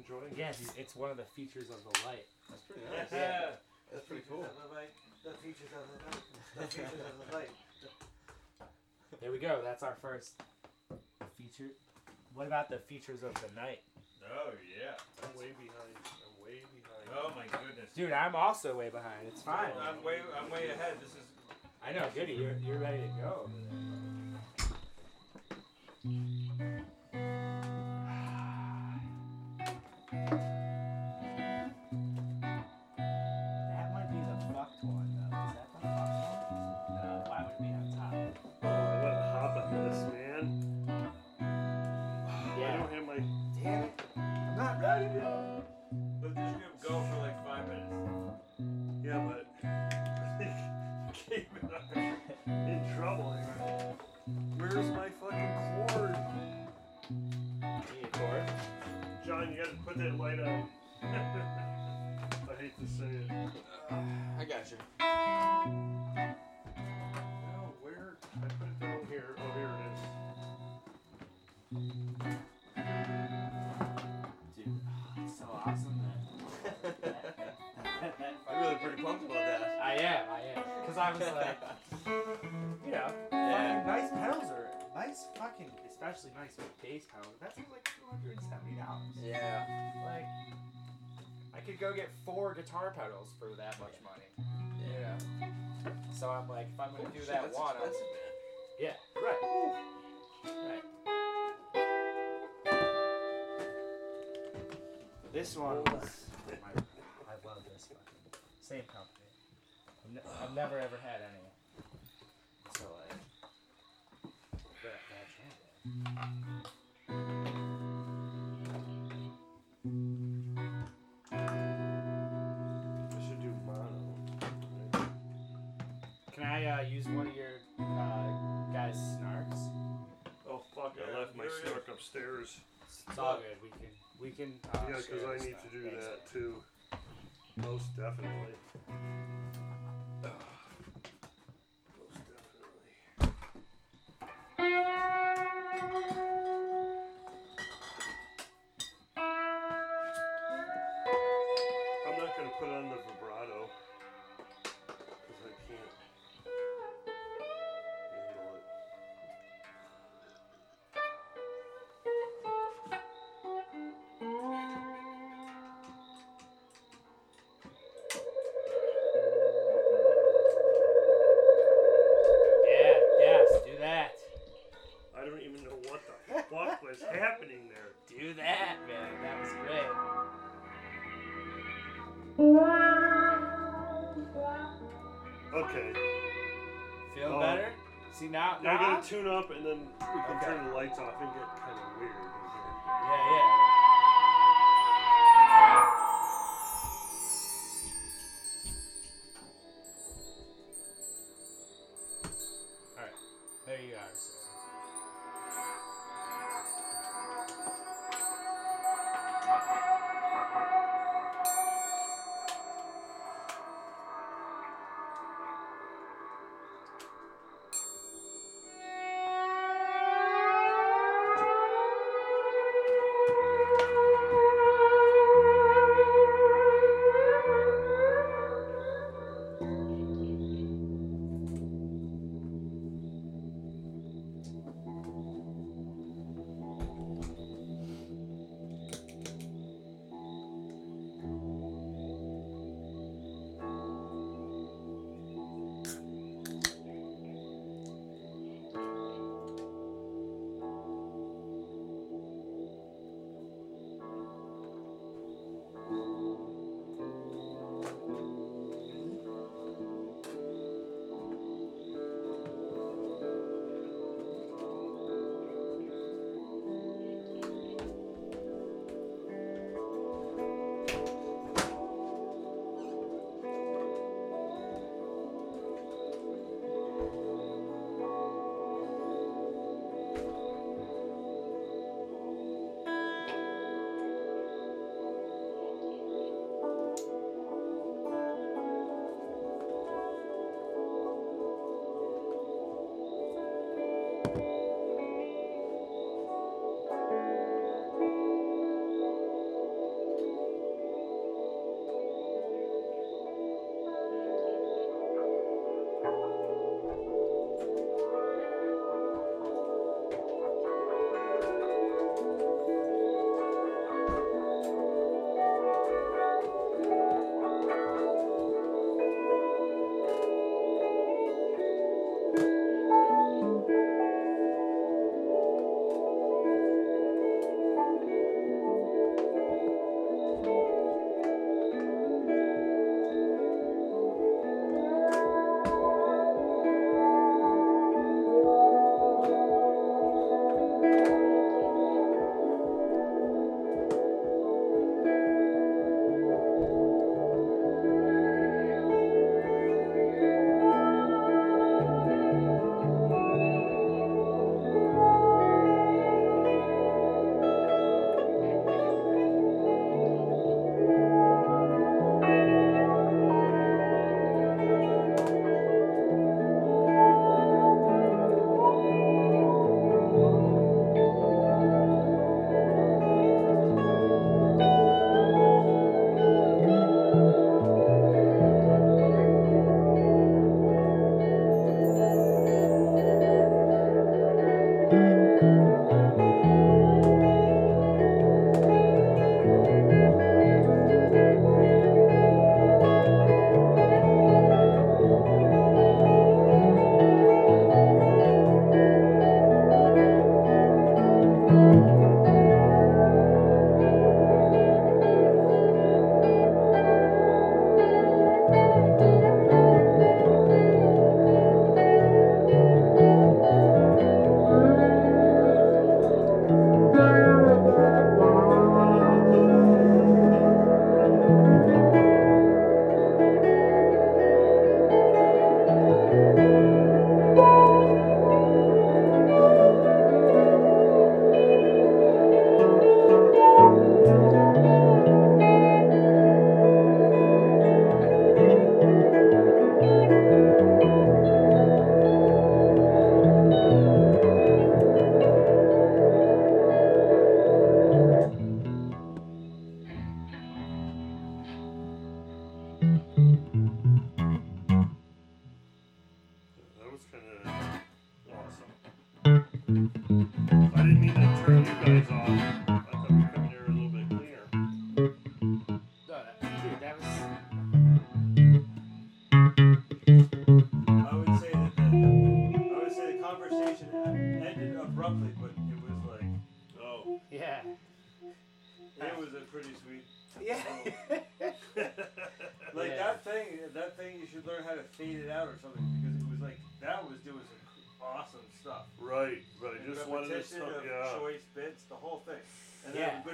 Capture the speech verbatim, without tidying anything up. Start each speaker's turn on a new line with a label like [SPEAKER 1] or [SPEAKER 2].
[SPEAKER 1] enjoying it.
[SPEAKER 2] Yeah, dude, it's one of the features of the light.
[SPEAKER 3] That's pretty nice.
[SPEAKER 2] Yeah.
[SPEAKER 3] That's pretty cool.
[SPEAKER 4] The features of the light. The features of the light.
[SPEAKER 2] There we go. That's our first feature. What about the features of the night?
[SPEAKER 5] Oh, yeah.
[SPEAKER 1] I'm way behind. I'm way behind.
[SPEAKER 5] Oh, my goodness.
[SPEAKER 2] Dude, I'm also way behind. It's fine.
[SPEAKER 5] I'm way, I'm way ahead. This is...
[SPEAKER 2] I know, Goody, you're, you're ready to go over there. That might be the fucked one, though. Is that the fucked one? No, why would it be on top?
[SPEAKER 1] Oh, I want to hop on this, man. I
[SPEAKER 2] Yeah.
[SPEAKER 1] don't have my...
[SPEAKER 2] Damn it. I'm not ready to go.
[SPEAKER 5] But this is going to go for like five minutes.
[SPEAKER 1] Yeah, but... I think in trouble here. Where's my fucking cord?
[SPEAKER 2] Need a cord?
[SPEAKER 1] John, you gotta put that light on. I hate to say it.
[SPEAKER 3] I got you.
[SPEAKER 1] No, where? I put it down here. Oh, here it is.
[SPEAKER 2] Dude, oh, it's so awesome that...
[SPEAKER 3] I'm really pretty pumped about that.
[SPEAKER 2] I am, I am. Because I was like, you know,
[SPEAKER 3] Yeah.
[SPEAKER 2] fucking nice pedals are nice fucking, especially nice bass pedals. That's like two hundred seventy dollars.
[SPEAKER 3] Yeah.
[SPEAKER 2] Like, I could go get four guitar pedals for that much money. You know? So I'm like, if I'm going to do
[SPEAKER 3] Shit,
[SPEAKER 2] that
[SPEAKER 3] that's
[SPEAKER 2] one, I'm,
[SPEAKER 3] expensive, man.
[SPEAKER 2] yeah, right. Right. This one was, my, I love this fucking, same company. I've, ne- I've never ever had any. So like, that, that
[SPEAKER 1] I should do mono.
[SPEAKER 2] Can I uh, use one of your uh, guys' snarks?
[SPEAKER 1] Oh, fuck. I
[SPEAKER 5] Yeah,
[SPEAKER 1] left my
[SPEAKER 5] here it is.
[SPEAKER 1] snark upstairs.
[SPEAKER 2] It's all good. We can, we can. Uh,
[SPEAKER 1] Yeah, because
[SPEAKER 2] share
[SPEAKER 1] I
[SPEAKER 2] the
[SPEAKER 1] need to
[SPEAKER 2] snark.
[SPEAKER 1] do
[SPEAKER 2] Thanks.
[SPEAKER 1] that too. Most definitely. Ugh. Most definitely. I'm not going to put on the vibrato because I can't handle it.
[SPEAKER 2] Yeah, yes, do that.
[SPEAKER 1] I don't even know what the fuck was happening there.
[SPEAKER 2] Do that, man. That was great.
[SPEAKER 1] Okay,
[SPEAKER 2] Feel
[SPEAKER 1] Oh.
[SPEAKER 2] better? See now,
[SPEAKER 1] now I
[SPEAKER 2] now.
[SPEAKER 1] gotta tune up and then we can
[SPEAKER 2] Okay.
[SPEAKER 1] turn the lights off and get kind of weird in here.
[SPEAKER 2] Yeah, yeah. All right, there you are.
[SPEAKER 1] Like
[SPEAKER 2] Yeah.
[SPEAKER 1] that thing, that thing, you should learn how to fade it out or something because it was like that was doing some awesome stuff.
[SPEAKER 6] Right, right.
[SPEAKER 1] And
[SPEAKER 6] Just one of the
[SPEAKER 1] repetition
[SPEAKER 6] stuff,
[SPEAKER 1] of
[SPEAKER 6] yeah.
[SPEAKER 1] choice bits, the whole thing. And
[SPEAKER 2] Yeah.
[SPEAKER 1] then, but